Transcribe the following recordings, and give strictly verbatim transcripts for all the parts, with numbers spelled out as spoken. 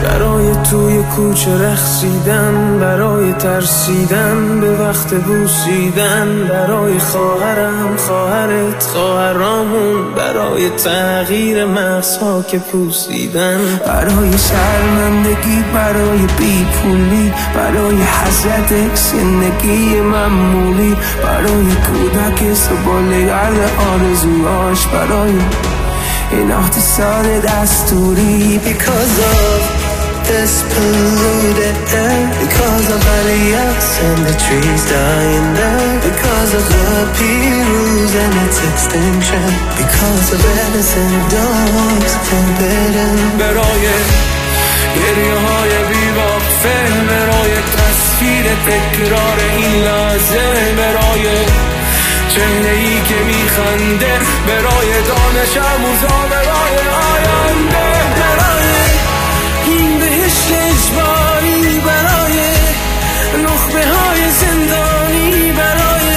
برای توی کوچه رقصیدن، برای ترسیدن به وقت بوسیدن، برای خواهرم خواهرت خواهرامون، برای تغییر مغزها که پوسیدن، برای شرمندگی، برای بی پولی، برای حسرت زندگی معمولی، برای کودک سبالگرد آرزوهاش، برای این اقتصاد دستوری. Because of this polluted air, because of Elias and the trees dying there, because of the P-Rules and its extinction, because of innocent dogs forbidden. برای گریه های بی‌وقفه، برای تصویر تکرار این لحظه، برای چهره ای که میخنده، برای دانش آموزا، برای آینده، برای این بهشت اجباری، برای نخبه های زندانی، برای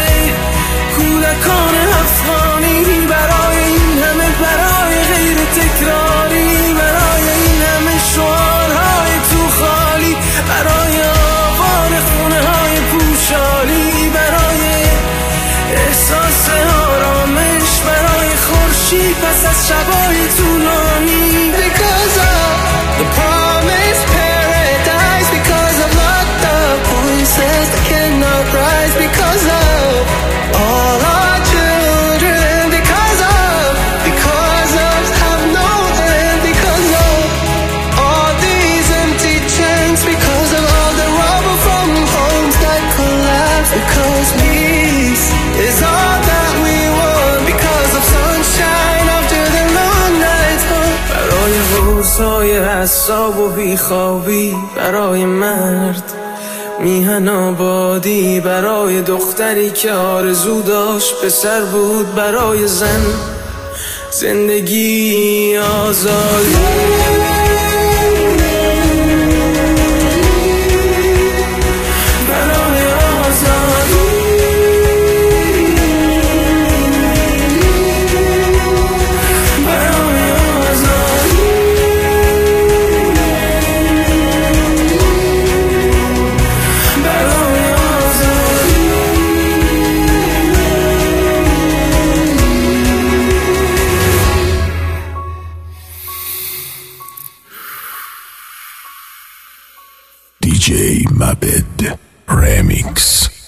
کودکان افغانی، برای این همه برای غیر تکراری، برای این همه شعارهای تو خالی، برای آوار خونه های پوشالی، برای احساس آرامش، برای خورشید پس از شبای طولانی. Because of the promised paradise, because of locked up voices that cannot rise, because of all our children, because of, because of have no end, because of all these empty chains, because of all the rubble from homes that collapse, because peace is all that we want, because of sunshine after the long nights. برای روزهای حساب و بیخوابی، برای مرد میهن آبادی، برای دختری که آرزو داشت پسر بود، برای زن زندگی آزادی. دی جی Mabed Remix.